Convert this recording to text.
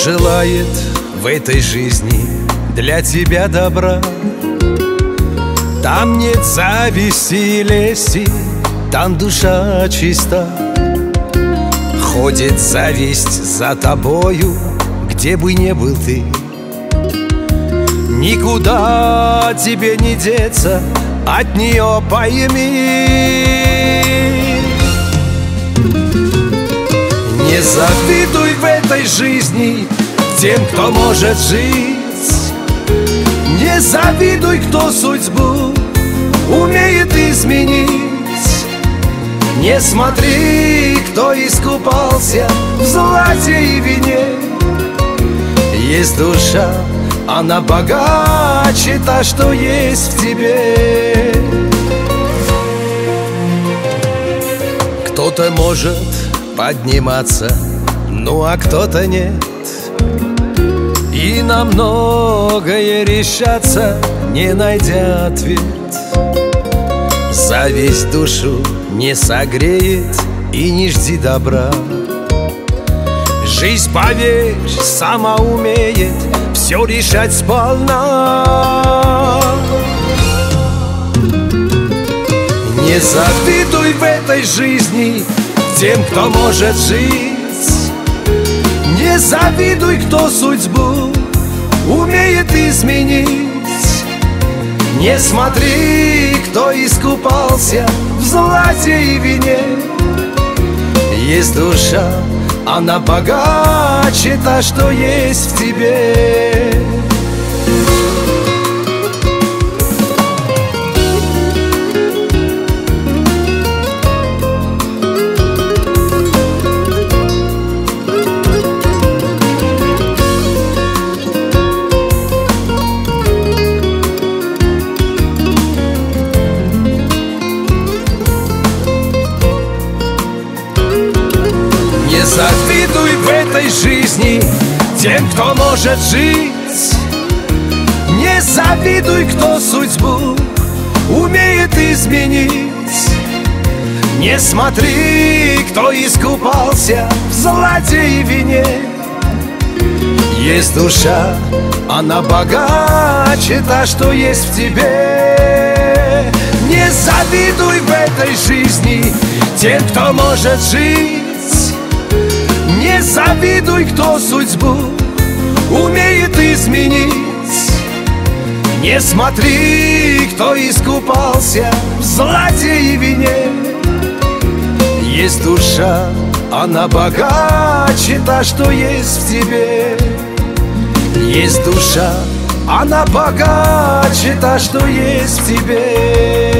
желает в этой жизни для тебя добра. Там нет зависти и лести, там душа чиста. Ходит зависть за тобою, где бы ни был ты. Никуда тебе не деться, от нее пойми. Не завидуй в этой жизни тем, кто может жить. Не завидуй, кто судьбу умеет изменить. Не смотри, кто искупался в злате и вине. Есть душа, она богаче, та, что есть в тебе. Кто-то может подниматься, ну а кто-то нет. И на многое решаться, не найдя ответ. Зависть душу не согреет и не жди добра. Жизнь, поверь, сама умеет все решать сполна. Не завидуй в этой жизни тем, кто может жить. Не завидуй, кто судьбу умеет изменить. Не смотри, кто искупался в злате и вине. Есть душа, она богаче, та, что есть в тебе. Не завидуй в этой жизни тем, кто может жить. Не завидуй, кто судьбу умеет изменить. Не смотри, кто искупался в злате и вине. Есть душа, она богаче, та, что есть в тебе. Не завидуй в этой жизни тем, кто может жить. Не завидуй, кто судьбу умеет изменить. Не смотри, кто искупался в злате и вине. Есть душа, она богаче, та, что есть в тебе. Есть душа, она богаче, та, что есть в тебе.